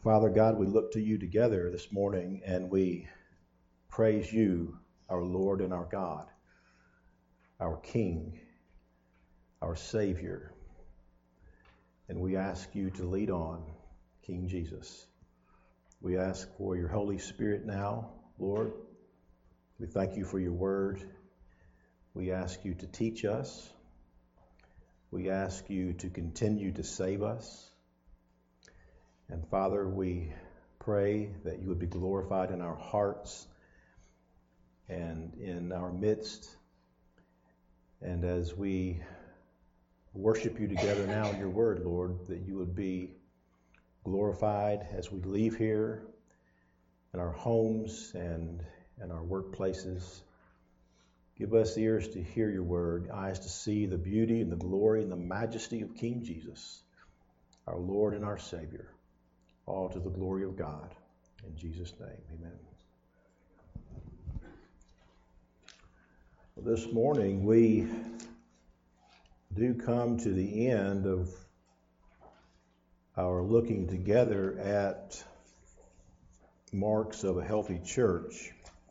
Father God, we look to you together this morning and we praise you, our Lord and our God, our King, our Savior. And we ask you to lead on, King Jesus. We ask for your Holy Spirit now, Lord. We thank you for your word. We ask you to teach us. We ask you to continue to save us. And Father, we pray that you would be glorified in our hearts and in our midst. And as we worship you together now in your word, Lord, that you would be glorified as we leave here in our homes and in our workplaces. Give us ears to hear your word, eyes to see the beauty and the glory and the majesty of King Jesus, our Lord and our Savior. All to the glory of God. In Jesus' name, amen. Well, this morning we do come to the end of our looking together at marks of a healthy church.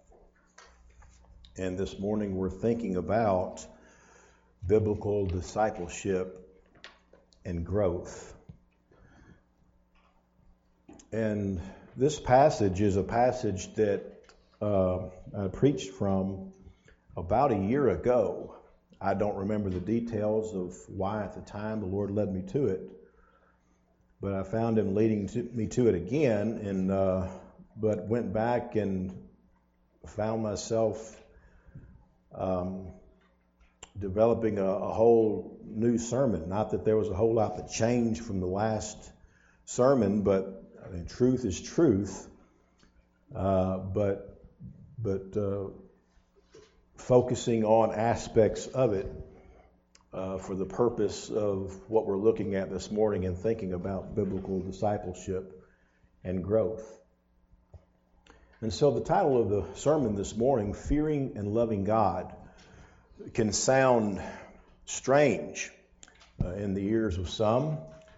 And this morning we're thinking about biblical discipleship and growth. And this passage is a passage that I preached from about a year ago. I don't remember the details of why at the time the Lord led me to it, but I found him leading me to it again, and but went back and found myself developing a whole new sermon. Not that there was a whole lot that changed from the last sermon, but I mean, truth is truth, but focusing on aspects of it for the purpose of what we're looking at this morning and thinking about biblical discipleship and growth. And so the title of the sermon this morning, Fearing and Loving God, can sound strange in the ears of some.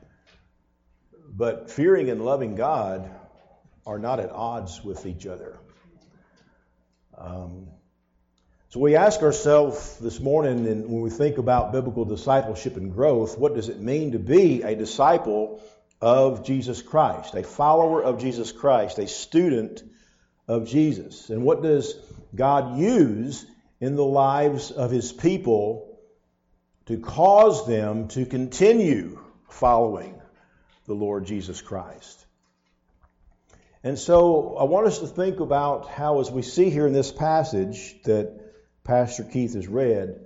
But fearing and loving God are not at odds with each other. So we ask ourselves this morning, and when we think about biblical discipleship and growth, what does it mean to be a disciple of Jesus Christ, a follower of Jesus Christ, a student of Jesus? And what does God use in the lives of his people to cause them to continue following the Lord Jesus Christ? And so I want us to think about how, as we see here in this passage that Pastor Keith has read,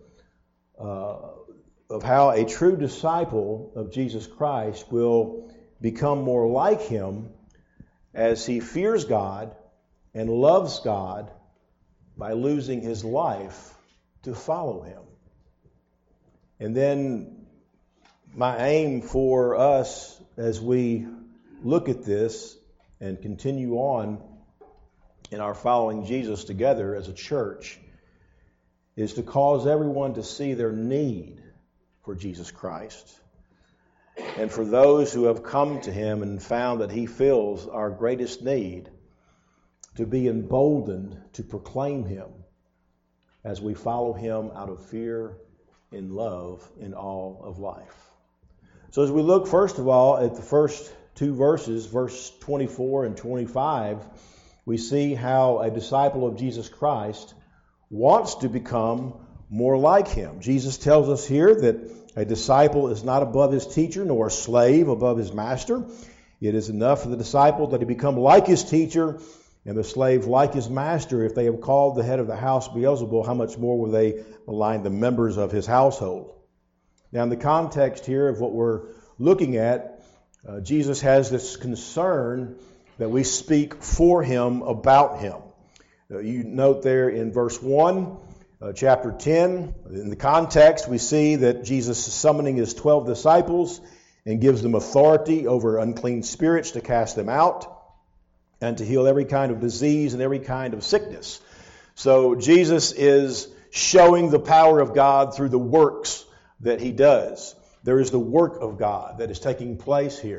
of how a true disciple of Jesus Christ will become more like him as he fears God and loves God by losing his life to follow him. And then my aim for us as we look at this and continue on in our following Jesus together as a church is to cause everyone to see their need for Jesus Christ. And for those who have come to him and found that he fills our greatest need, to be emboldened to proclaim him as we follow him out of fear and love in all of life. So as we look, first of all, at the first two verses, verse 24 and 25, we see how a disciple of Jesus Christ wants to become more like him. Jesus tells us here that a disciple is not above his teacher, nor a slave above his master. It is enough for the disciple that he become like his teacher and the slave like his master. If they have called the head of the house Beelzebul, how much more will they malign the members of his household? Now, in the context here of what we're looking at, Jesus has this concern that we speak for him, about him. You note there in verse 1, chapter 10, in the context, we see that Jesus is summoning his 12 disciples and gives them authority over unclean spirits to cast them out and to heal every kind of disease and every kind of sickness. So Jesus is showing the power of God through the works that he does. There is the work of God that is taking place here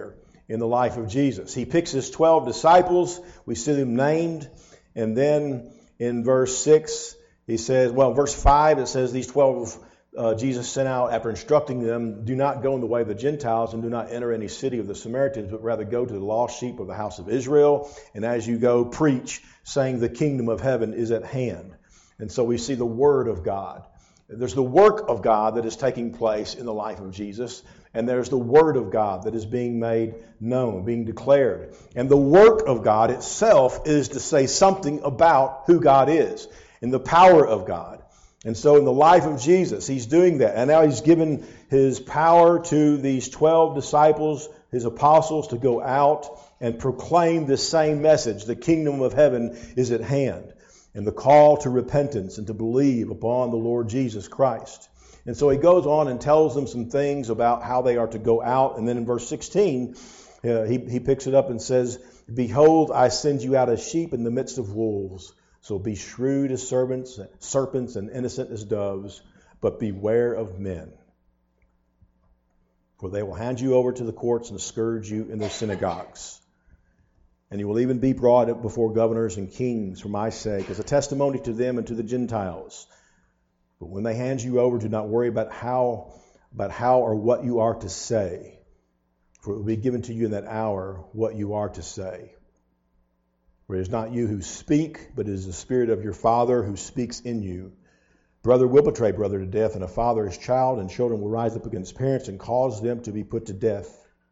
in the life of Jesus. He picks his 12 disciples. We see them named. And then in verse 6, he says, verse 5, it says these 12 Jesus sent out after instructing them, do not go in the way of the Gentiles and do not enter any city of the Samaritans, but rather go to the lost sheep of the house of Israel. And as you go, preach, saying the kingdom of heaven is at hand. And so we see the word of God. There's the work of God that is taking place in the life of Jesus. And there's the word of God that is being made known, being declared. And the work of God itself is to say something about who God is and the power of God. And so in the life of Jesus, he's doing that. And now he's given his power to these 12 disciples, his apostles, to go out and proclaim this same message. The kingdom of heaven is at hand. And the call to repentance and to believe upon the Lord Jesus Christ. And so he goes on and tells them some things about how they are to go out. And then in verse 16, he picks it up and says, behold, I send you out as sheep in the midst of wolves. So be shrewd as serpents and innocent as doves, but beware of men. For they will hand you over to the courts and scourge you in their synagogues. And you will even be brought up before governors and kings for my sake, as a testimony to them and to the Gentiles. But when they hand you over, do not worry about how or what you are to say. For it will be given to you in that hour what you are to say. For it is not you who speak, but it is the Spirit of your Father who speaks in you. Brother will betray brother to death, and a father his child, and children will rise up against parents and cause them to be put to death.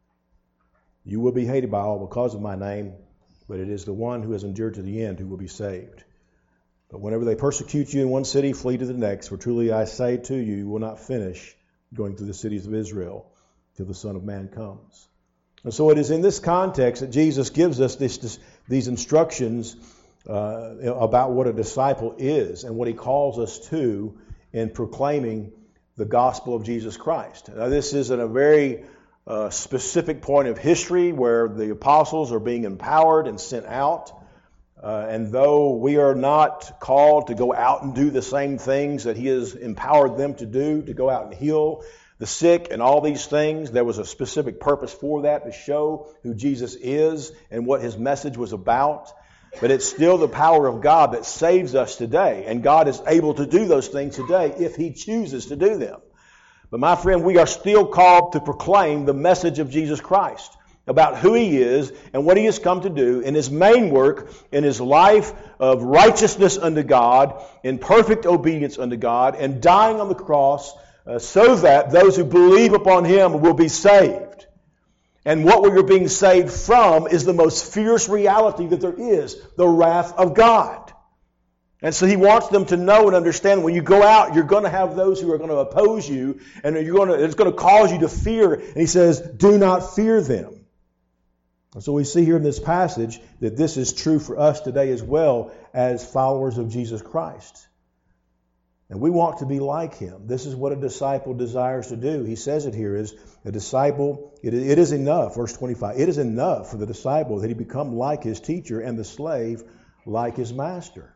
You will be hated by all because of my name, but it is the one who has endured to the end who will be saved. But whenever they persecute you in one city, flee to the next. For truly I say to you, you will not finish going through the cities of Israel till the Son of Man comes. And so it is in this context that Jesus gives us these instructions about what a disciple is and what he calls us to in proclaiming the gospel of Jesus Christ. Now, this is at a very specific point of history where the apostles are being empowered and sent out. And though we are not called to go out and do the same things that he has empowered them to do, to go out and heal the sick and all these things, there was a specific purpose for that, to show who Jesus is and what his message was about. But it's still the power of God that saves us today. And God is able to do those things today if he chooses to do them. But my friend, we are still called to proclaim the message of Jesus Christ about who he is and what he has come to do in his main work, in his life of righteousness unto God, in perfect obedience unto God, and dying on the cross so that those who believe upon him will be saved. And what we are being saved from is the most fierce reality that there is, the wrath of God. And so he wants them to know and understand when you go out, you're going to have those who are going to oppose you, and it's going to cause you to fear. And he says, do not fear them. And so we see here in this passage that this is true for us today as well as followers of Jesus Christ. And we want to be like him. This is what a disciple desires to do. He says it here is a disciple, it is enough, verse 25, it is enough for the disciple that he become like his teacher and the slave like his master.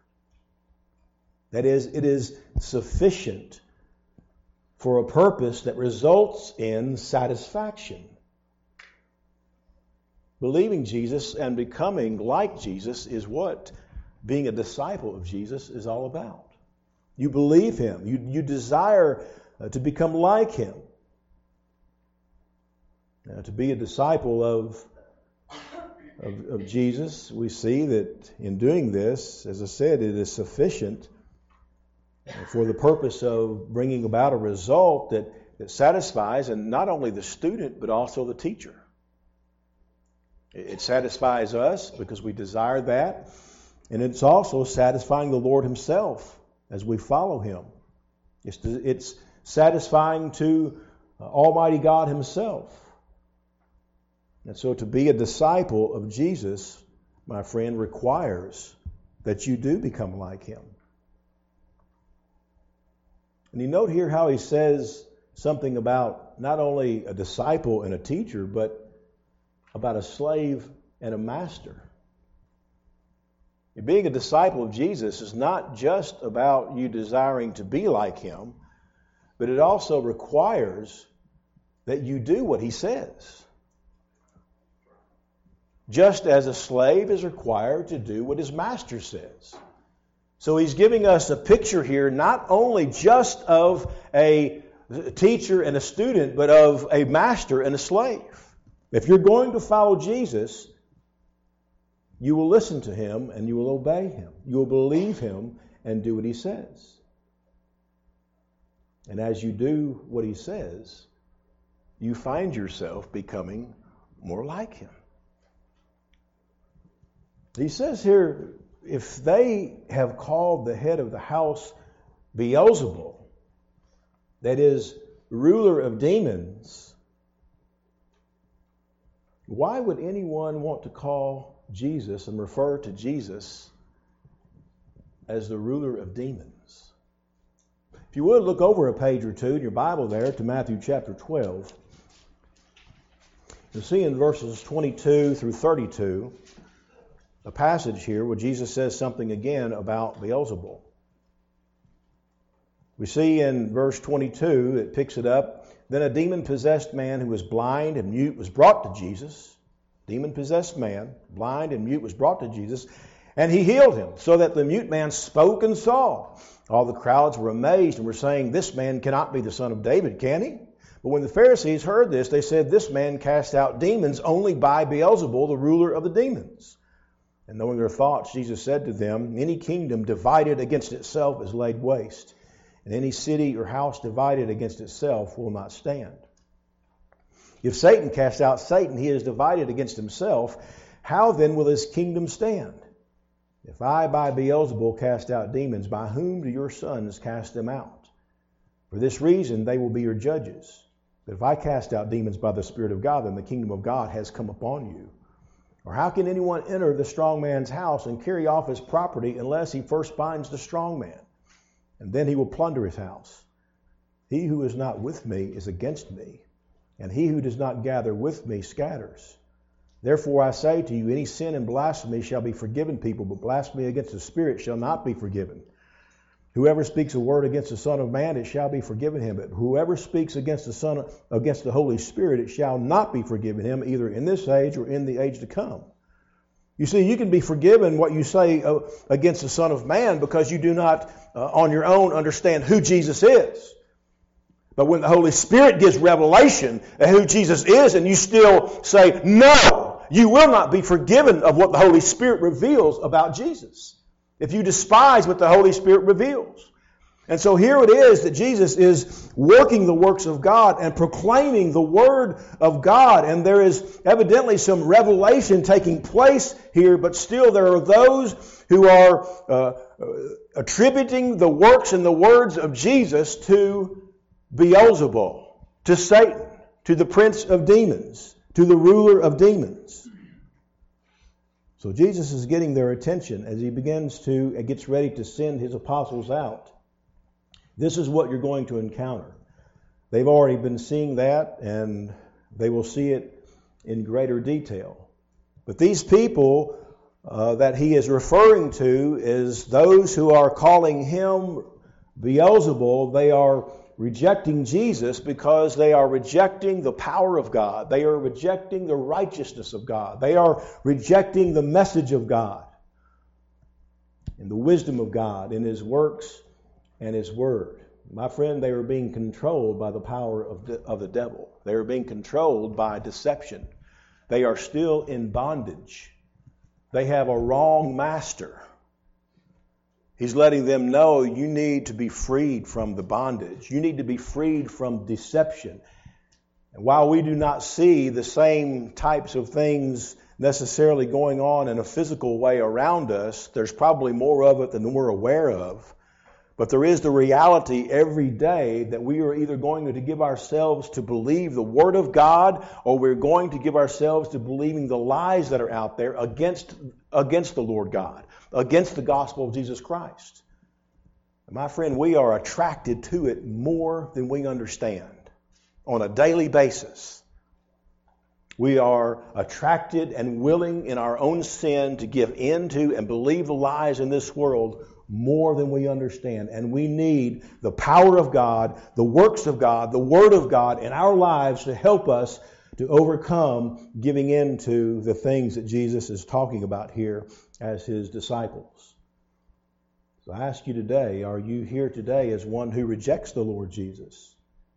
That is, it is sufficient for a purpose that results in satisfaction. Believing Jesus and becoming like Jesus is what being a disciple of Jesus is all about. You believe him. You desire to become like him. Now, to be a disciple of Jesus, we see that in doing this, as I said, it is sufficient for the purpose of bringing about a result that satisfies, and not only the student, but also the teacher. It satisfies us because we desire that, and it's also satisfying the Lord himself as we follow him. It's satisfying to Almighty God himself. And so to be a disciple of Jesus, my friend, requires that you do become like him. And you note here how he says something about not only a disciple and a teacher, but about a slave and a master. Being a disciple of Jesus is not just about you desiring to be like him, but it also requires that you do what he says. just as a slave is required to do what his master says. So he's giving us a picture here not only just of a teacher and a student, but of a master and a slave. If you're going to follow Jesus, you will listen to him and you will obey him. You will believe him and do what he says. And as you do what he says, you find yourself becoming more like him. He says here, if they have called the head of the house Beelzebul, that is, ruler of demons, why would anyone want to call Jesus and refer to Jesus as the ruler of demons? If you would, look over a page or two in your Bible there to Matthew chapter 12. You'll see in verses 22 through 32 a passage here where Jesus says something again about Beelzebul. We see in verse 22, it picks it up, then a demon-possessed man who was blind and mute was brought to Jesus. Demon-possessed man, blind and mute, was brought to Jesus, and he healed him, so that the mute man spoke and saw. All the crowds were amazed and were saying, this man cannot be the son of David, can he? But when the Pharisees heard this, they said, this man cast out demons only by Beelzebul, the ruler of the demons. And knowing their thoughts, Jesus said to them, any kingdom divided against itself is laid waste, and any city or house divided against itself will not stand. If Satan cast out Satan, he is divided against himself. How then will his kingdom stand? If I by Beelzebul cast out demons, by whom do your sons cast them out? For this reason they will be your judges. But if I cast out demons by the Spirit of God, then the kingdom of God has come upon you. Or how can anyone enter the strong man's house and carry off his property unless he first binds the strong man? And then he will plunder his house. He who is not with me is against me, and he who does not gather with me scatters. Therefore I say to you, any sin and blasphemy shall be forgiven people, but blasphemy against the Spirit shall not be forgiven. Whoever speaks a word against the Son of Man, it shall be forgiven him. But whoever speaks against the Holy Spirit, it shall not be forgiven him, either in this age or in the age to come. You see, you can be forgiven what you say against the Son of Man because you do not on your own understand who Jesus is. But when the Holy Spirit gives revelation of who Jesus is and you still say, no, you will not be forgiven of what the Holy Spirit reveals about Jesus, if you despise what the Holy Spirit reveals. And so here it is that Jesus is working the works of God and proclaiming the Word of God. And there is evidently some revelation taking place here, but still there are those who are attributing the works and the words of Jesus to Beelzebul, to Satan, to the prince of demons, to the ruler of demons. So Jesus is getting their attention as he gets ready to send his apostles out. This is what you're going to encounter. They've already been seeing that, and they will see it in greater detail. But these people that he is referring to is those who are calling him Beelzebul. They are rejecting Jesus because they are rejecting the power of God. They are rejecting the righteousness of God. They are rejecting the message of God and the wisdom of God in his works and his word. My friend, they are being controlled by the power of the devil. They are being controlled by deception. They are still in bondage. They have a wrong master. He's letting them know you need to be freed from the bondage. You need to be freed from deception. And while we do not see the same types of things necessarily going on in a physical way around us, there's probably more of it than we're aware of. But there is the reality every day that we are either going to give ourselves to believe the Word of God, or we're going to give ourselves to believing the lies that are out there against the Lord God, against the gospel of Jesus Christ. And my friend, we are attracted to it more than we understand on a daily basis. We are attracted and willing in our own sin to give in to and believe the lies in this world more than we understand. And we need the power of God, the works of God, the Word of God in our lives to help us to overcome giving in to the things that Jesus is talking about here as his disciples. So I ask you today, are you here today as one who rejects the Lord Jesus?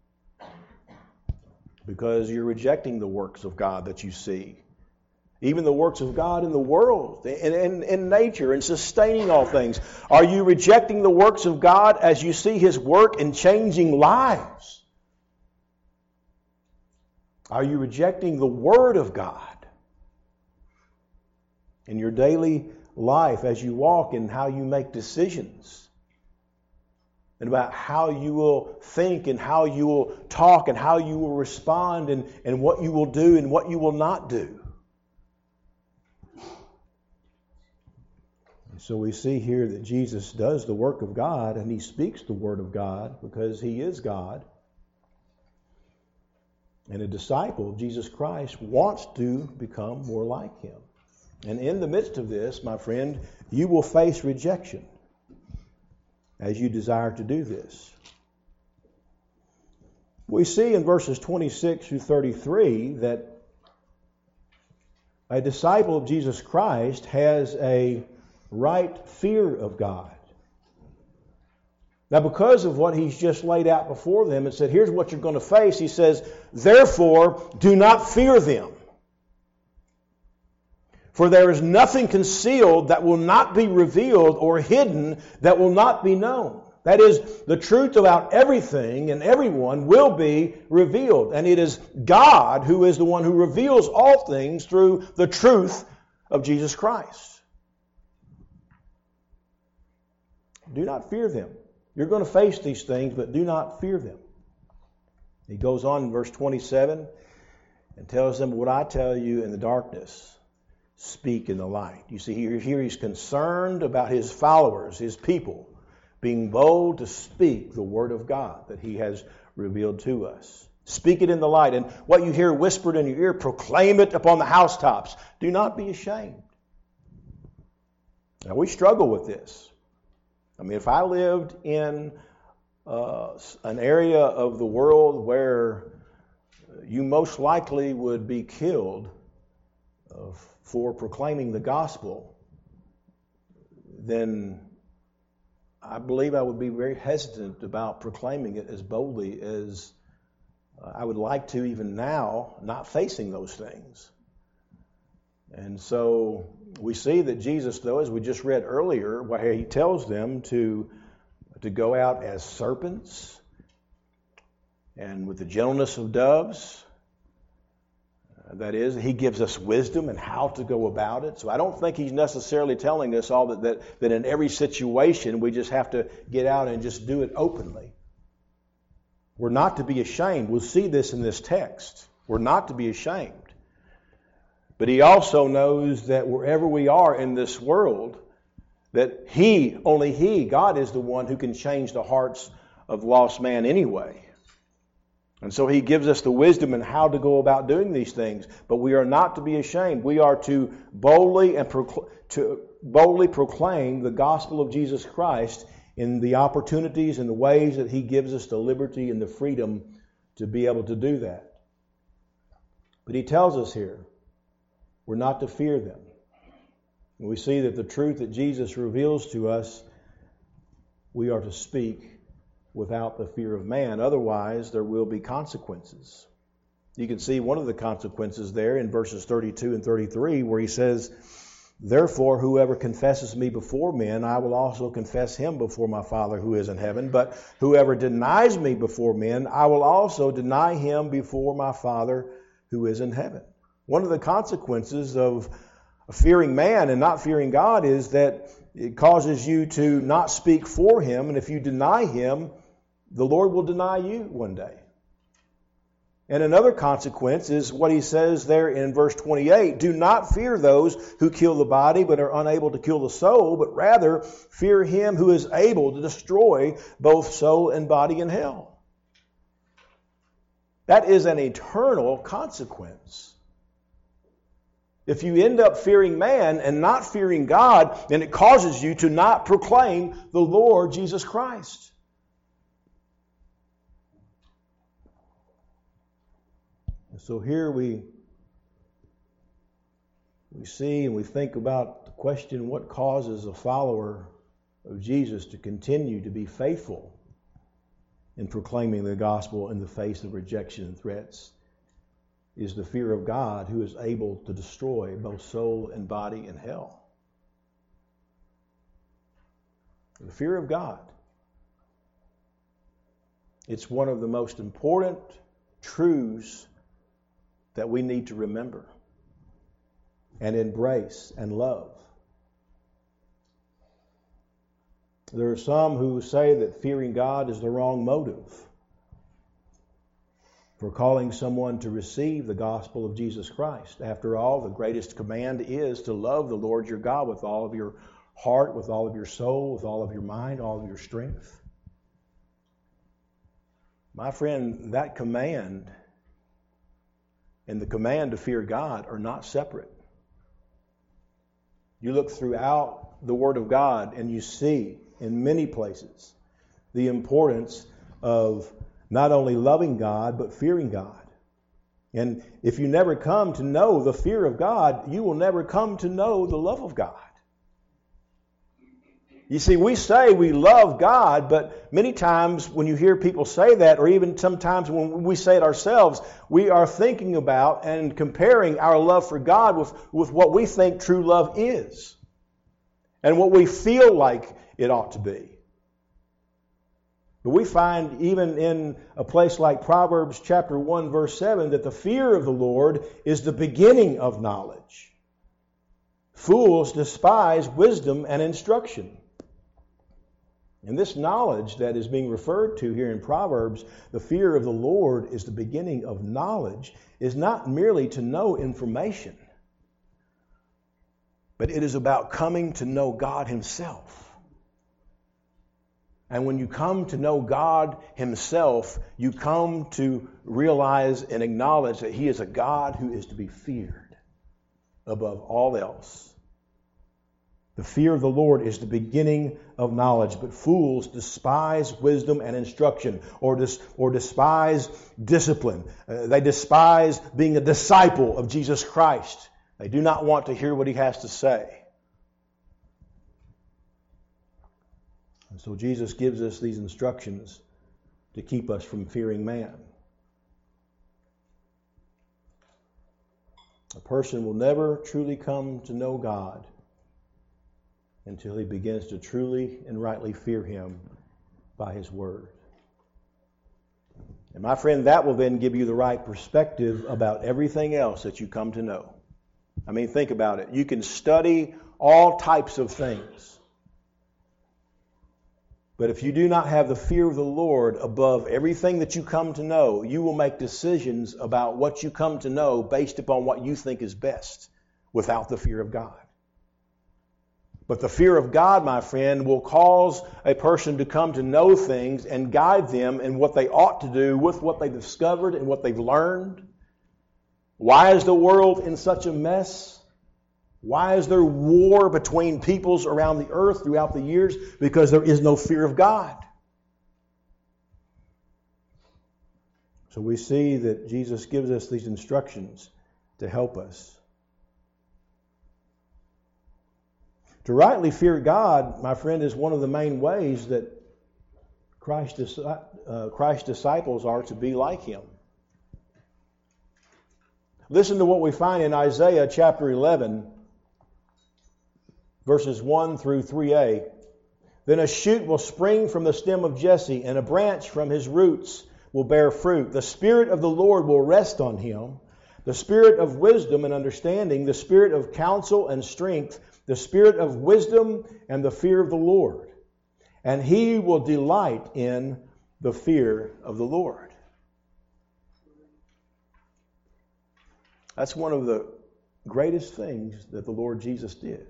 Because you're rejecting the works of God that you see. Even the works of God in the world, in nature, and sustaining all things. Are you rejecting the works of God as you see his work in changing lives? Are you rejecting the Word of God in your daily life as you walk and how you make decisions? And about how you will think and how you will talk and how you will respond and what you will do and what you will not do. So we see here that Jesus does the work of God and he speaks the Word of God because he is God. And a disciple of Jesus Christ wants to become more like him. And in the midst of this, my friend, you will face rejection as you desire to do this. We see in verses 26 through 33 that a disciple of Jesus Christ has a right fear of God. Now, because of what he's just laid out before them and said, here's what you're going to face, he says, therefore, do not fear them. For there is nothing concealed that will not be revealed or hidden that will not be known. That is, the truth about everything and everyone will be revealed. And it is God who is the one who reveals all things through the truth of Jesus Christ. Do not fear them. You're going to face these things, but do not fear them. He goes on in verse 27 and tells them, what I tell you in the darkness, speak in the light. You see, here he's concerned about his followers, his people, being bold to speak the Word of God that he has revealed to us. Speak it in the light. And what you hear whispered in your ear, proclaim it upon the housetops. Do not be ashamed. Now, we struggle with this. I mean, if I lived in an area of the world where you most likely would be killed for proclaiming the gospel, then I believe I would be very hesitant about proclaiming it as boldly as I would like to even now, not facing those things. And so we see that Jesus, though, as we just read earlier, where he tells them to go out as serpents and with the gentleness of doves. That is, he gives us wisdom and how to go about it. So I don't think he's necessarily telling us all that in every situation we just have to get out and just do it openly. We're not to be ashamed. We'll see this in this text. We're not to be ashamed. But he also knows that wherever we are in this world, that only he, God, is the one who can change the hearts of lost man anyway. And so he gives us the wisdom and how to go about doing these things. But we are not to be ashamed. We are to boldly proclaim the gospel of Jesus Christ in the opportunities and the ways that he gives us the liberty and the freedom to be able to do that. But he tells us here, we're not to fear them. And we see that the truth that Jesus reveals to us, we are to speak without the fear of man. Otherwise, there will be consequences. You can see one of the consequences there in verses 32 and 33, where he says, therefore, whoever confesses me before men, I will also confess him before my Father who is in heaven. But whoever denies me before men, I will also deny him before my Father who is in heaven. One of the consequences of fearing man and not fearing God is that it causes you to not speak for him. And if you deny him, the Lord will deny you one day. And another consequence is what he says there in verse 28. Do not fear those who kill the body but are unable to kill the soul, but rather fear him who is able to destroy both soul and body in hell. That is an eternal consequence. If you end up fearing man and not fearing God, then it causes you to not proclaim the Lord Jesus Christ. And so here we see and we think about the question, what causes a follower of Jesus to continue to be faithful in proclaiming the gospel in the face of rejection and threats? Is the fear of God, who is able to destroy both soul and body in hell. The fear of God. It's one of the most important truths that we need to remember and embrace and love. There are some who say that fearing God is the wrong motive for calling someone to receive the gospel of Jesus Christ. After all, the greatest command is to love the Lord your God with all of your heart, with all of your soul, with all of your mind, all of your strength. My friend, that command and the command to fear God are not separate. You look throughout the Word of God and you see in many places the importance of not only loving God, but fearing God. And if you never come to know the fear of God, you will never come to know the love of God. You see, we say we love God, but many times when you hear people say that, or even sometimes when we say it ourselves, we are thinking about and comparing our love for God with what we think true love is and what we feel like it ought to be. But we find even in a place like Proverbs chapter 1, verse 7, that the fear of the Lord is the beginning of knowledge. Fools despise wisdom and instruction. And this knowledge that is being referred to here in Proverbs, the fear of the Lord is the beginning of knowledge, is not merely to know information, but it is about coming to know God Himself. And when you come to know God Himself, you come to realize and acknowledge that He is a God who is to be feared above all else. The fear of the Lord is the beginning of knowledge, but fools despise wisdom and instruction, or despise discipline. They despise being a disciple of Jesus Christ. They do not want to hear what He has to say. And so Jesus gives us these instructions to keep us from fearing man. A person will never truly come to know God until he begins to truly and rightly fear Him by His Word. And my friend, that will then give you the right perspective about everything else that you come to know. I mean, think about it. You can study all types of things. But if you do not have the fear of the Lord above everything that you come to know, you will make decisions about what you come to know based upon what you think is best without the fear of God. But the fear of God, my friend, will cause a person to come to know things and guide them in what they ought to do with what they've discovered and what they've learned. Why is the world in such a mess? Why is there war between peoples around the earth throughout the years? Because there is no fear of God. So we see that Jesus gives us these instructions to help us. To rightly fear God, my friend, is one of the main ways that Christ's disciples are to be like Him. Listen to what we find in Isaiah chapter 11, verses 1 through 3a. Then a shoot will spring from the stem of Jesse, and a branch from his roots will bear fruit. The Spirit of the Lord will rest on him, the Spirit of wisdom and understanding, the Spirit of counsel and strength, the Spirit of wisdom and the fear of the Lord. And he will delight in the fear of the Lord. That's one of the greatest things that the Lord Jesus did.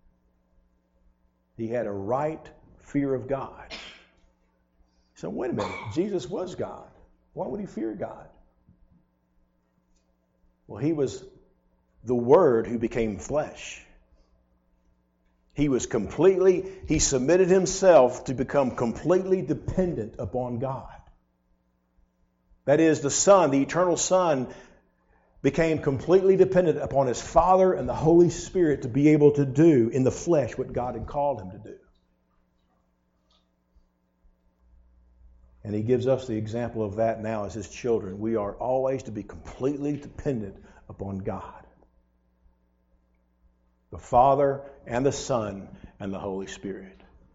He had a right fear of God. So wait a minute, Jesus was God. Why would He fear God? Well, He was the Word who became flesh. He submitted Himself to become completely dependent upon God. That is, the Son, the eternal Son, became completely dependent upon his Father and the Holy Spirit to be able to do in the flesh what God had called him to do. And he gives us the example of that now as his children. We are always to be completely dependent upon God, the Father and the Son and the Holy Spirit.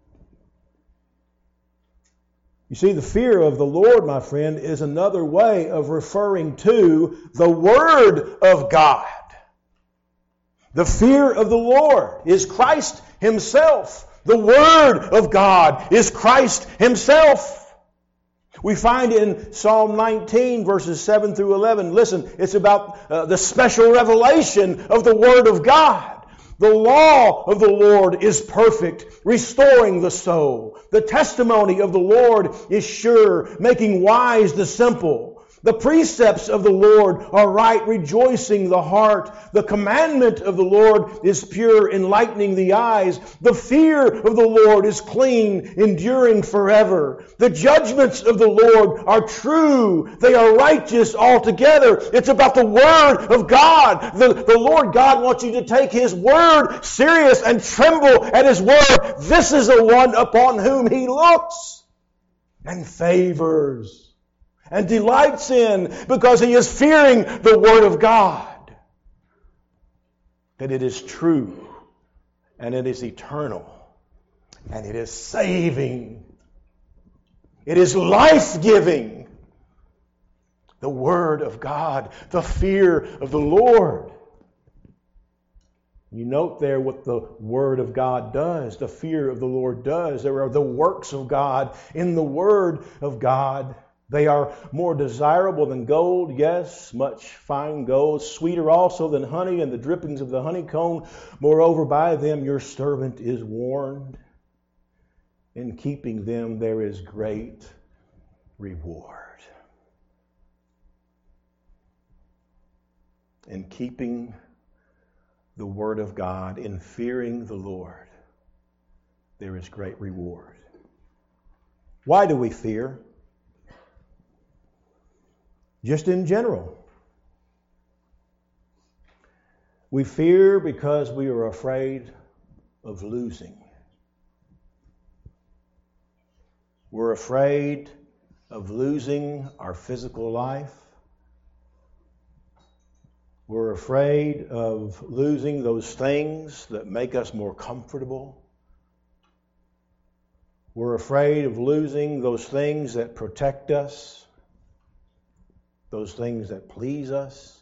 You see, the fear of the Lord, my friend, is another way of referring to the Word of God. The fear of the Lord is Christ Himself. The Word of God is Christ Himself. We find in Psalm 19, verses 7 through 11, listen, it's about the special revelation of the Word of God. The law of the Lord is perfect, restoring the soul. The testimony of the Lord is sure, making wise the simple. The precepts of the Lord are right, rejoicing the heart. The commandment of the Lord is pure, enlightening the eyes. The fear of the Lord is clean, enduring forever. The judgments of the Lord are true. They are righteous altogether. It's about the Word of God. The Lord God wants you to take His Word serious and tremble at His Word. This is the one upon whom He looks and favors and delights in, because he is fearing the Word of God. That it is true, and it is eternal, and it is saving. It is life-giving. The Word of God, the fear of the Lord. You note there what the Word of God does, the fear of the Lord does. There are the works of God in the Word of God. They are more desirable than gold, yes, much fine gold, sweeter also than honey and the drippings of the honeycomb. Moreover, by them your servant is warned. In keeping them there is great reward. In keeping the Word of God, in fearing the Lord, there is great reward. Why do we fear? Just in general. We fear because we are afraid of losing. We're afraid of losing our physical life. We're afraid of losing those things that make us more comfortable. We're afraid of losing those things that protect us. Those things that please us,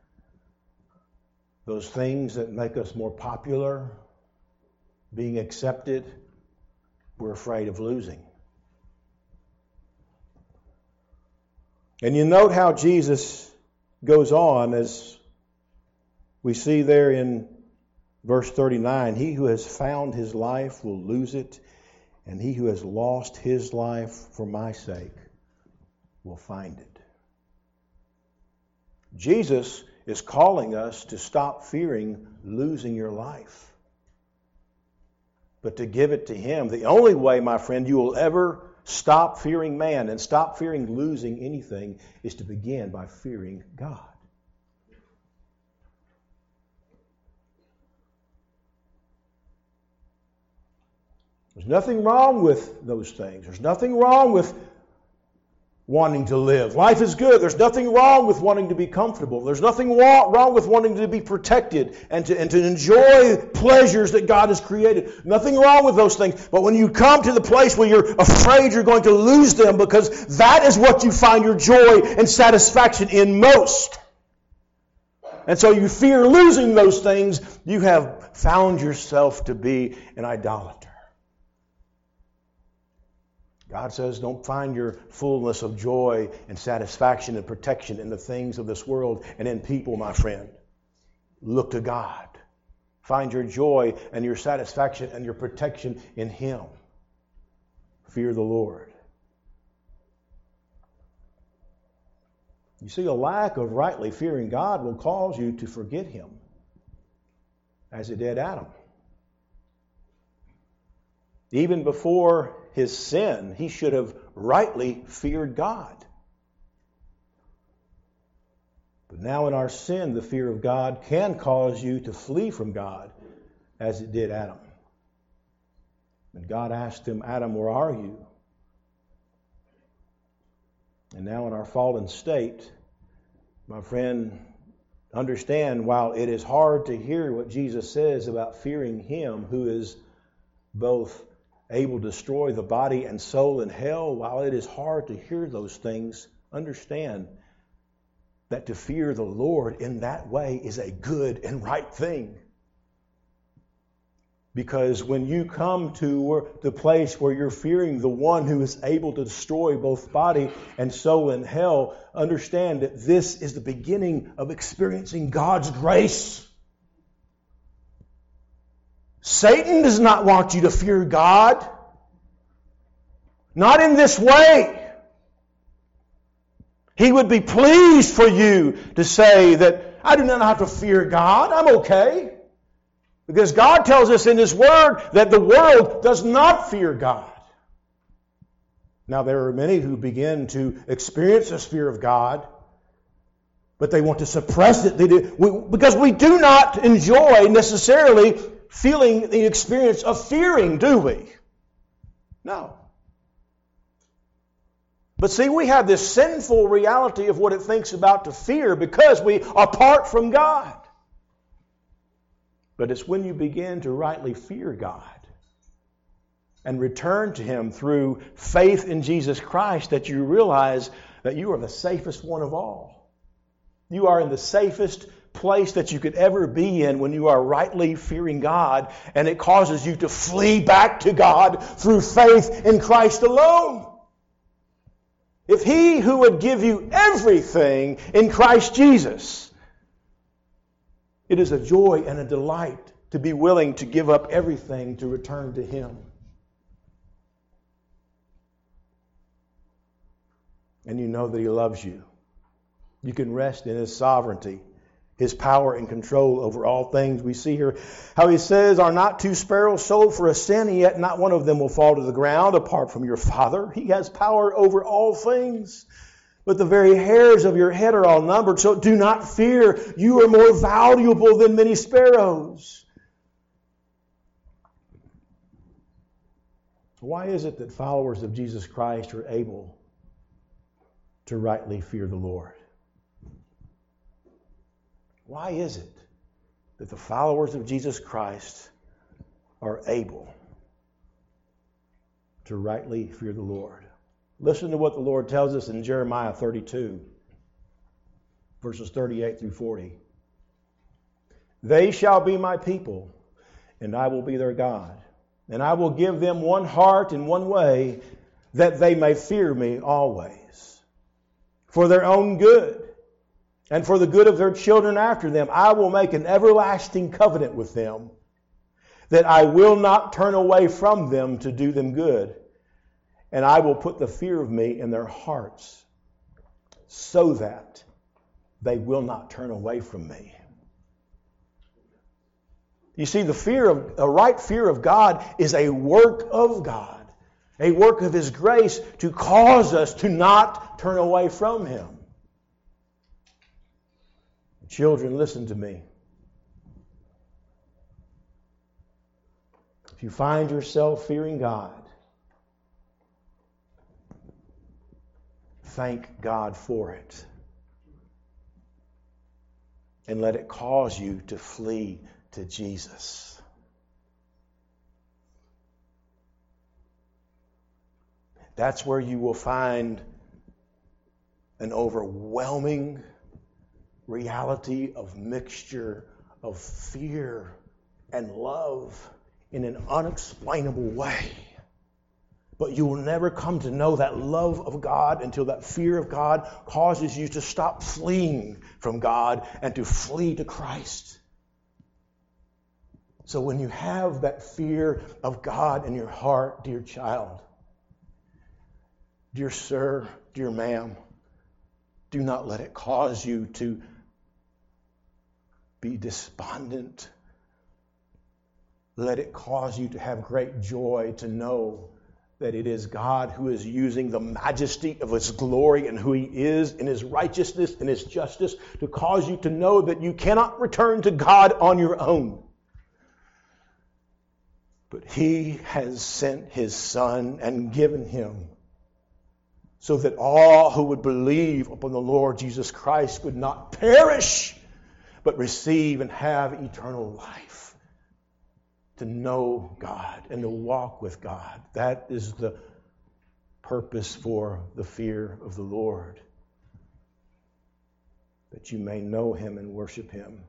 those things that make us more popular, being accepted, we're afraid of losing. And you note how Jesus goes on, as we see there in verse 39, he who has found his life will lose it, and he who has lost his life for my sake will find it. Jesus is calling us to stop fearing losing your life, but to give it to Him. The only way, my friend, you will ever stop fearing man and stop fearing losing anything is to begin by fearing God. There's nothing wrong with those things. There's nothing wrong with wanting to live. Life is good. There's nothing wrong with wanting to be comfortable. There's nothing wrong with wanting to be protected and to enjoy pleasures that God has created. Nothing wrong with those things. But when you come to the place where you're afraid you're going to lose them, because that is what you find your joy and satisfaction in most, and so you fear losing those things, you have found yourself to be an idolater. God says, don't find your fullness of joy and satisfaction and protection in the things of this world and in people, my friend. Look to God. Find your joy and your satisfaction and your protection in Him. Fear the Lord. You see, a lack of rightly fearing God will cause you to forget Him, as it did Adam. Even before his sin, he should have rightly feared God. But now in our sin, the fear of God can cause you to flee from God, as it did Adam. And God asked him, Adam, where are you? And now in our fallen state, my friend, understand, while it is hard to hear what Jesus says about fearing Him who is both able to destroy the body and soul in hell, while it is hard to hear those things, understand that to fear the Lord in that way is a good and right thing. Because when you come to the place where you're fearing the one who is able to destroy both body and soul in hell, understand that this is the beginning of experiencing God's grace. Satan does not want you to fear God. Not in this way. He would be pleased for you to say that I do not have to fear God. I'm okay. Because God tells us in His Word that the world does not fear God. Now, there are many who begin to experience this fear of God, but they want to suppress it. Because we do not enjoy necessarily feeling the experience of fearing, do we? No. But see, we have this sinful reality of what it thinks about to fear because we are apart from God. But it's when you begin to rightly fear God and return to Him through faith in Jesus Christ that you realize that you are the safest one of all. You are in the safest place that you could ever be in when you are rightly fearing God, and it causes you to flee back to God through faith in Christ alone. If He who would give you everything in Christ Jesus, it is a joy and a delight to be willing to give up everything to return to Him. And you know that He loves you. You can rest in His sovereignty, His power and control over all things. We see here how He says, are not two sparrows sold for a cent, yet not one of them will fall to the ground apart from your Father. He has power over all things. But the very hairs of your head are all numbered, so do not fear. You are more valuable than many sparrows. Why is it that followers of Jesus Christ are able to rightly fear the Lord? Why is it that the followers of Jesus Christ are able to rightly fear the Lord? Listen to what the Lord tells us in Jeremiah 32, verses 38 through 40. They shall be my people, and I will be their God. And I will give them one heart and one way, that they may fear me always. For their own good, and for the good of their children after them, I will make an everlasting covenant with them, that I will not turn away from them to do them good. And I will put the fear of me in their hearts, so that they will not turn away from me. You see, a right fear of God is a work of God, a work of His grace to cause us to not turn away from Him. Children, listen to me. If you find yourself fearing God, thank God for it. And let it cause you to flee to Jesus. That's where you will find an overwhelming reality of mixture of fear and love in an unexplainable way. But you will never come to know that love of God until that fear of God causes you to stop fleeing from God and to flee to Christ. So when you have that fear of God in your heart, dear child, dear sir, dear ma'am, do not let it cause you to be despondent. Let it cause you to have great joy to know that it is God who is using the majesty of His glory and who He is in His righteousness and His justice to cause you to know that you cannot return to God on your own. But He has sent His Son and given Him so that all who would believe upon the Lord Jesus Christ would not perish, but receive and have eternal life. To know God and to walk with God. That is the purpose for the fear of the Lord. That you may know Him and worship Him.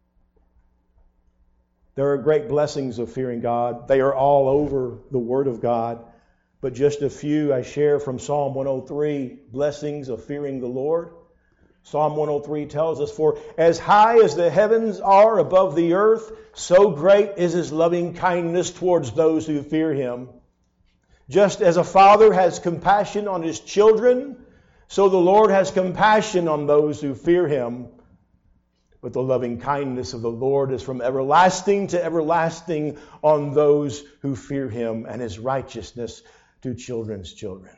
There are great blessings of fearing God. They are all over the Word of God. But just a few I share from Psalm 103, blessings of fearing the Lord. Psalm 103 tells us, "For as high as the heavens are above the earth, so great is His loving kindness towards those who fear Him. Just as a father has compassion on his children, so the Lord has compassion on those who fear Him. But the loving kindness of the Lord is from everlasting to everlasting on those who fear Him, and His righteousness to children's children."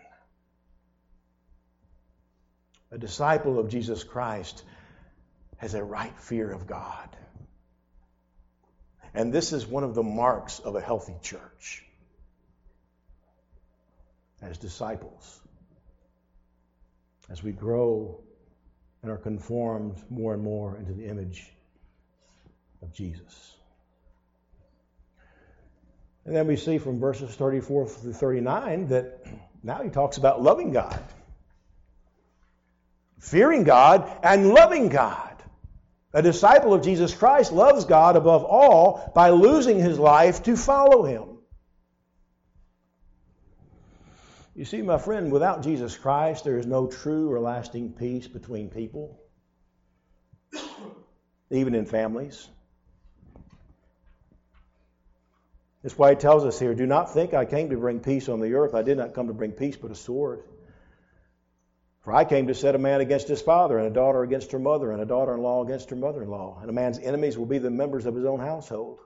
A disciple of Jesus Christ has a right fear of God. And this is one of the marks of a healthy church. As disciples, as we grow and are conformed more and more into the image of Jesus. And then we see from verses 34 through 39 that now he talks about loving God. Fearing God and loving God. A disciple of Jesus Christ loves God above all by losing his life to follow Him. You see, my friend, without Jesus Christ, there is no true or lasting peace between people, even in families. That's why He tells us here, "Do not think I came to bring peace on the earth. I did not come to bring peace, but a sword. For I came to set a man against his father, and a daughter against her mother, and a daughter-in-law against her mother-in-law. And a man's enemies will be the members of his own household."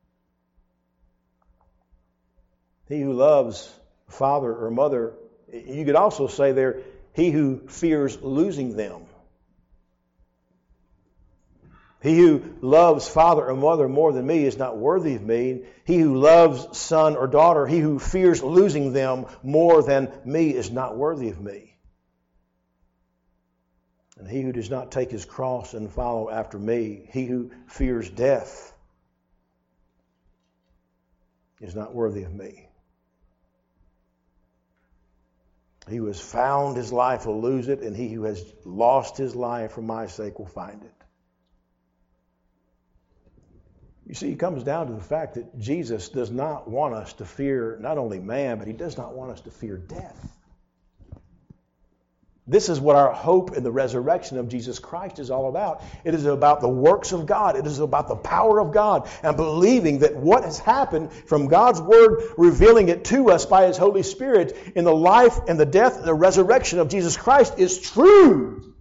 He who loves father or mother, you could also say there, he who fears losing them. He who loves father or mother more than me is not worthy of me. He who loves son or daughter, he who fears losing them more than me is not worthy of me. And he who does not take his cross and follow after me, he who fears death, is not worthy of me. He who has found his life will lose it, and he who has lost his life for my sake will find it. You see, it comes down to the fact that Jesus does not want us to fear not only man, but He does not want us to fear death. This is what our hope in the resurrection of Jesus Christ is all about. It is about the works of God. It is about the power of God and believing that what has happened from God's Word, revealing it to us by His Holy Spirit in the life and the death and the resurrection of Jesus Christ is true.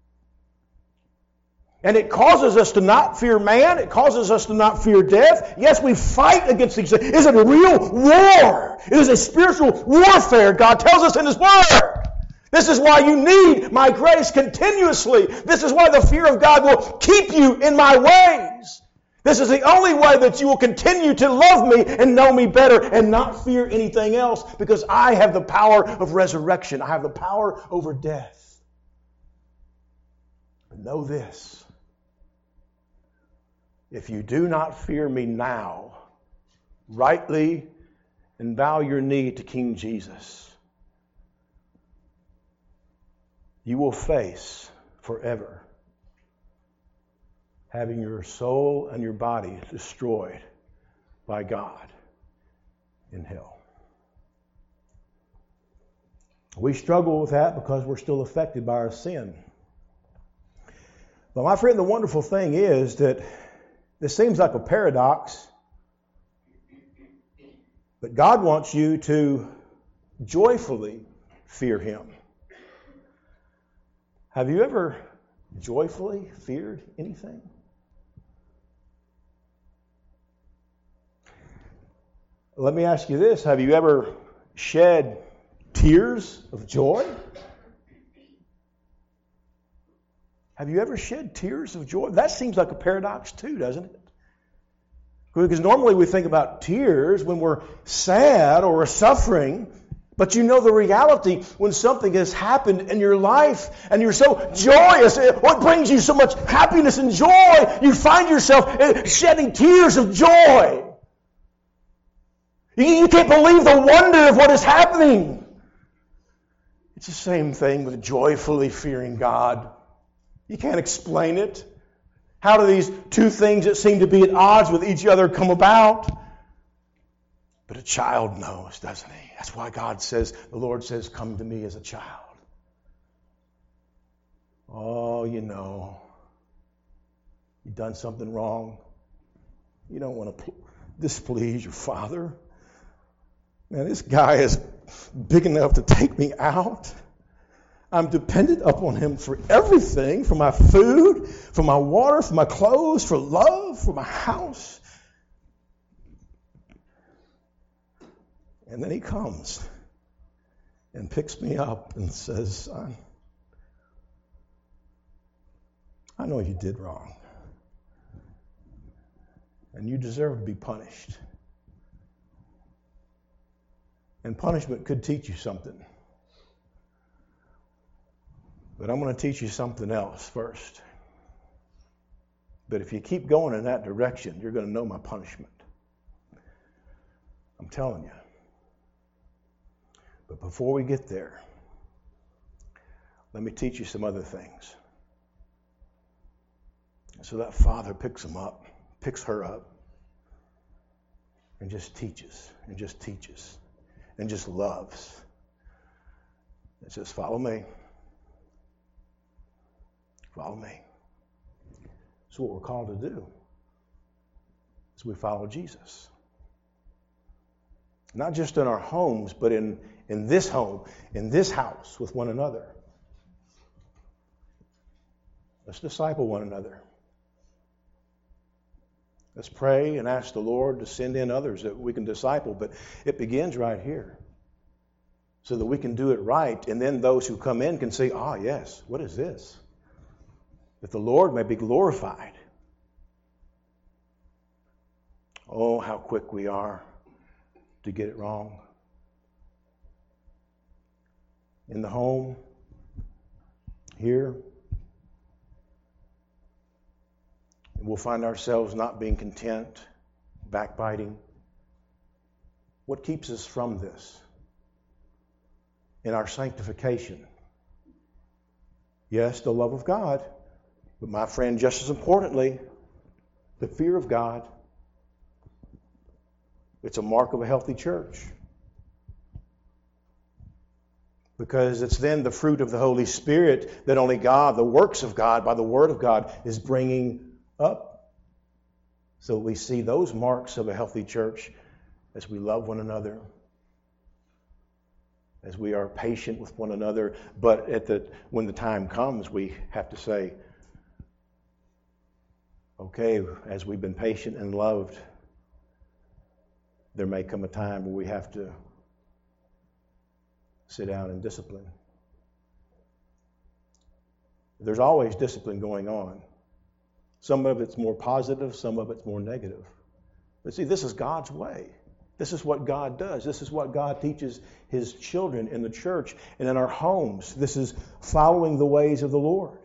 And it causes us to not fear man. It causes us to not fear death. Yes, we fight against these things. It is a real war. It is a spiritual warfare, God tells us in His Word. This is why you need my grace continuously. This is why the fear of God will keep you in my ways. This is the only way that you will continue to love me and know me better and not fear anything else, because I have the power of resurrection. I have the power over death. But know this. If you do not fear me now, rightly, and bow your knee to King Jesus, you will face forever having your soul and your body destroyed by God in hell. We struggle with that because we're still affected by our sin. But my friend, the wonderful thing is that this seems like a paradox, but God wants you to joyfully fear Him. Have you ever joyfully feared anything? Let me ask you this. Have you ever shed tears of joy? Have you ever shed tears of joy? That seems like a paradox too, doesn't it? Because normally we think about tears when we're sad or we're suffering. But you know the reality when something has happened in your life and you're so joyous, what brings you so much happiness and joy, you find yourself shedding tears of joy. You can't believe the wonder of what is happening. It's the same thing with joyfully fearing God. You can't explain it. How do these two things that seem to be at odds with each other come about? But a child knows, doesn't he? That's why the Lord says, come to me as a child. Oh, you know, you've done something wrong. You don't want to displease your father. Man, this guy is big enough to take me out. I'm dependent upon him for everything, for my food, for my water, for my clothes, for love, for my house. And then he comes and picks me up and says, son, I know you did wrong. And you deserve to be punished. And punishment could teach you something. But I'm going to teach you something else first. But if you keep going in that direction, you're going to know my punishment. I'm telling you. But before we get there, let me teach you some other things. So that father picks her up, and just teaches, and just loves. It says, follow me. Follow me. That's what we're called to do. Is we follow Jesus. Not just in our homes, but in this home, in this house with one another. Let's disciple one another. Let's pray and ask the Lord to send in others that we can disciple. But it begins right here. So that we can do it right. And then those who come in can say, yes, what is this? That the Lord may be glorified. Oh, how quick we are to get it wrong. In the home, here, we'll find ourselves not being content, backbiting. What keeps us from this? In our sanctification. Yes, the love of God, but my friend, just as importantly, the fear of God. It's a mark of a healthy church. Because it's then the fruit of the Holy Spirit that only God, the works of God, by the Word of God, is bringing up. So we see those marks of a healthy church as we love one another, as we are patient with one another. But when the time comes, we have to say, okay, as we've been patient and loved, there may come a time where we have to sit down and discipline. There's always discipline going on. Some of it's more positive, some of it's more negative. But see, this is God's way. This is what God does. This is what God teaches His children in the church and in our homes. This is following the ways of the Lord.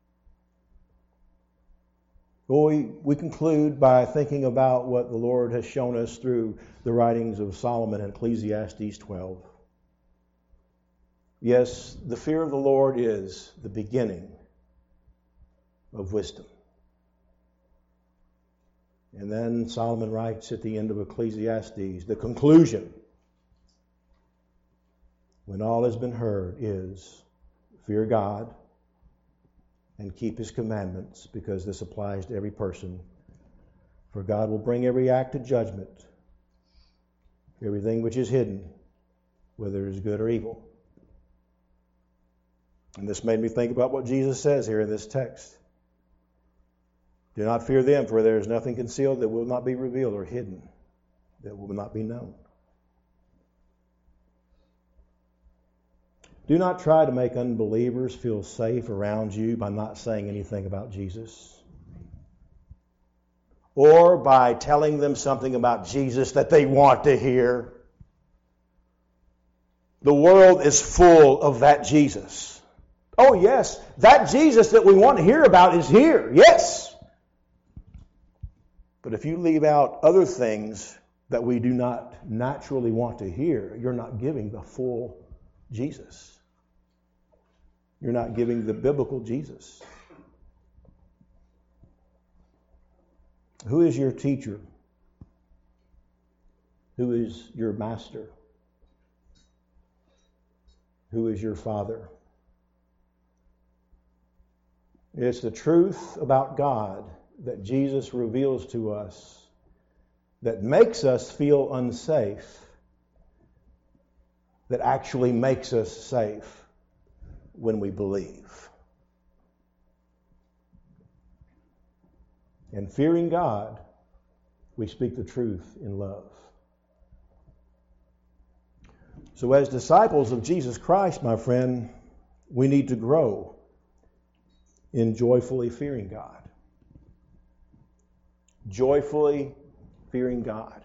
Well, we conclude by thinking about what the Lord has shown us through the writings of Solomon in Ecclesiastes 12. Yes, the fear of the Lord is the beginning of wisdom. And then Solomon writes at the end of Ecclesiastes, the conclusion, when all has been heard, is fear God and keep His commandments, because this applies to every person. For God will bring every act to judgment, everything which is hidden, whether it is good or evil. And this made me think about what Jesus says here in this text. Do not fear them, for there is nothing concealed that will not be revealed, or hidden that will not be known. Do not try to make unbelievers feel safe around you by not saying anything about Jesus, or by telling them something about Jesus that they want to hear. The world is full of that Jesus. Oh yes, that Jesus that we want to hear about is here. Yes. But if you leave out other things that we do not naturally want to hear, you're not giving the full Jesus. You're not giving the biblical Jesus. Who is your teacher? Who is your master? Who is your father? It's the truth about God that Jesus reveals to us that makes us feel unsafe, that actually makes us safe when we believe. And fearing God, we speak the truth in love. So as disciples of Jesus Christ, my friend, we need to grow in joyfully fearing God. Joyfully fearing God.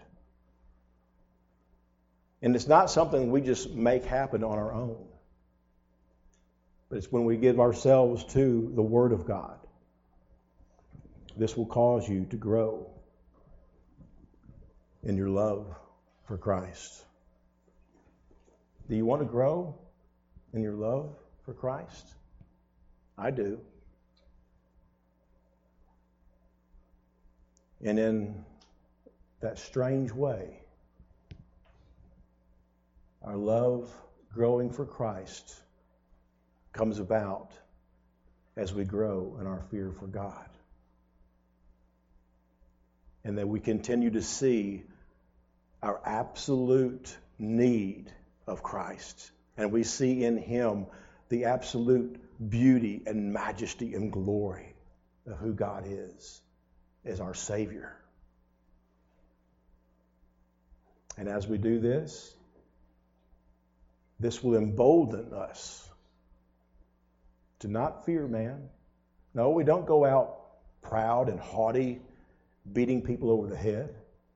And it's not something we just make happen on our own. But it's when we give ourselves to the Word of God. This will cause you to grow in your love for Christ. Do you want to grow in your love for Christ? I do. And in that strange way, our love growing for Christ comes about as we grow in our fear for God. And that we continue to see our absolute need of Christ. And we see in Him the absolute beauty and majesty and glory of who God is as our Savior. And as we do this, this will embolden us to not fear man. No, we don't go out proud and haughty, beating people over the head,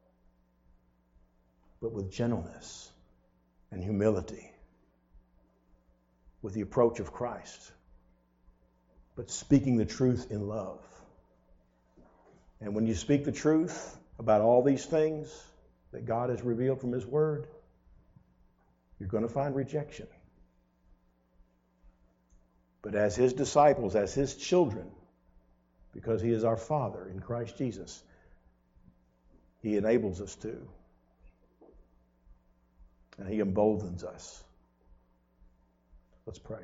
but with gentleness and humility, with the approach of Christ, but speaking the truth in love. And when you speak the truth about all these things that God has revealed from His Word, you're going to find rejection. But as His disciples, as His children, because He is our Father in Christ Jesus, He enables us to. And He emboldens us. Let's pray.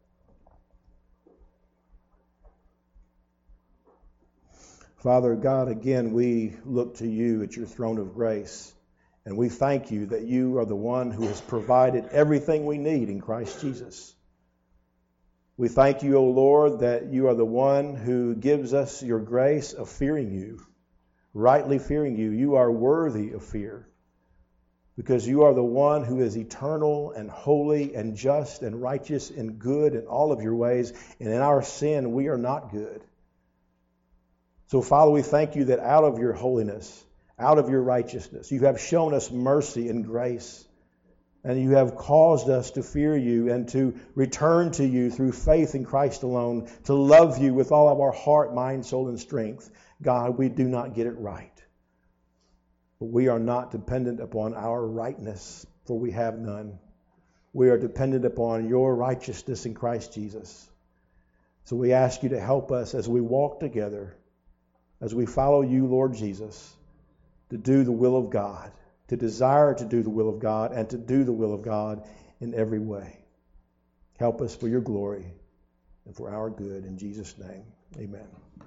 Father God, again, we look to You at Your throne of grace, and we thank You that You are the one who has provided everything we need in Christ Jesus. We thank You, O Lord, that You are the one who gives us Your grace of fearing You, rightly fearing You. You are worthy of fear because You are the one who is eternal and holy and just and righteous and good in all of Your ways. And in our sin, we are not good. So, Father, we thank You that out of Your holiness, out of Your righteousness, You have shown us mercy and grace. And You have caused us to fear You and to return to You through faith in Christ alone, to love You with all of our heart, mind, soul, and strength. God, we do not get it right. But we are not dependent upon our rightness, for we have none. We are dependent upon Your righteousness in Christ Jesus. So we ask You to help us as we walk together, as we follow You, Lord Jesus, to do the will of God, to desire to do the will of God, and to do the will of God in every way. Help us for Your glory and for our good. In Jesus' name, amen.